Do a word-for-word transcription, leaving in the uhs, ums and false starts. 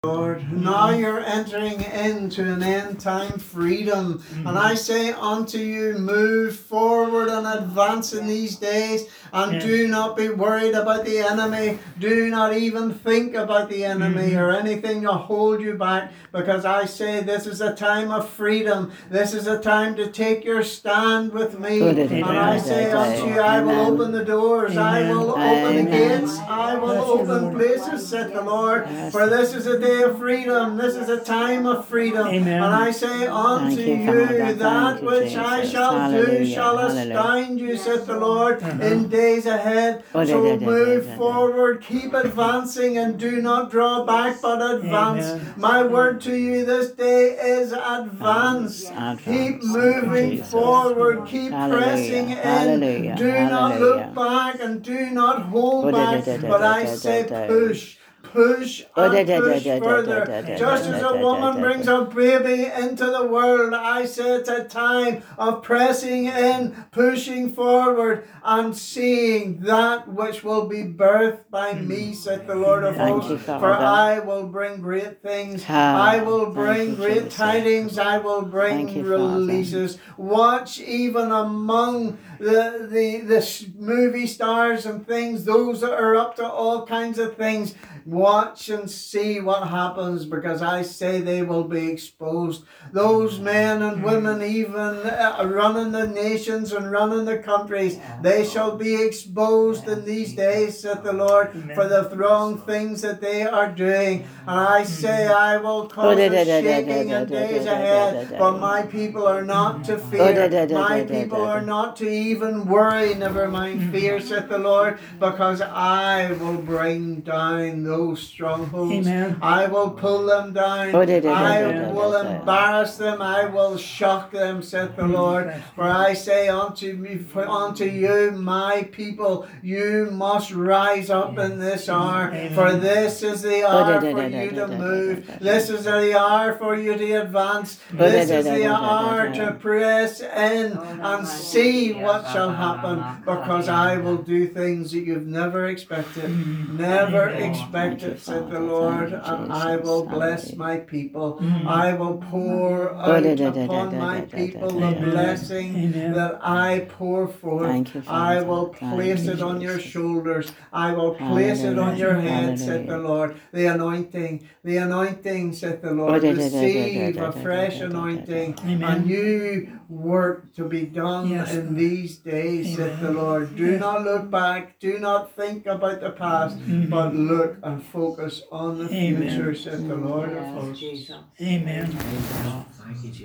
Lord, now you're entering into an end time freedom, mm-hmm. and I say unto you, move forward and advance in these days, and yes. do not be worried about the enemy. Do not even think about the enemy, mm-hmm. or anything to hold you back, because I say this is a time of freedom. This is a time to take your stand with me, and I say unto you, I will open the doors, I will open the gates, I will open places, said the Lord, for this is a day of freedom. This is a time of freedom. Amen. And I say unto you, you that which I shall Hallelujah. do shall astound you, saith the Lord, uh-huh. in days ahead. Oh, so da, da, move da, da, forward, keep advancing, and do not draw back, but advance. Amen. My word to you this day is advance. advance. Keep moving Jesus. forward, keep Hallelujah. pressing in. Hallelujah. Do Hallelujah. not look back and do not hold oh, back, da, da, da, but da, I da, say da, da. push. Push and push further. Just as a woman brings a baby into the world, I say it's a time of pressing in, pushing forward, and seeing that which will be birthed by me, said the Lord of hosts. For I will bring great things. I will bring great tidings. I will bring releases. Watch even among the, the, the movie stars and things, those that are up to all kinds of things. Watch and see what happens, because I say they will be exposed. Those men and women even uh, running the nations and running the countries, they shall be exposed in these days, said the Lord, for the wrong things that they are doing. And I say I will cause a shaking in days ahead, but my people are not to fear. My people are not to even worry, never mind fear, said the Lord, because I will bring down those strongholds. Amen. I will pull them down. Oh, da, da, da, I da, da, will da, da, embarrass them. I will shock them, said the Lord. For I say unto me, for unto you, my people, you must rise up in this hour. Amen. For this is the hour for you to move. This is the hour for you to advance. This is the hour to press in and see what shall happen, because I will do things that you've never expected. Never expected, said the Lord, and I will bless my people. Mm. I will pour out upon my people the blessing that I pour forth. I will place it on your shoulders. I will place it on your head, said the Lord. The anointing, the anointing, said the Lord. Receive a fresh anointing, a new work to be done yes. in these days, said the Lord. Do not look back. Do not think about the past, mm-hmm. but look and focus on the Amen. future, said the Lord of hosts. Amen. Amen.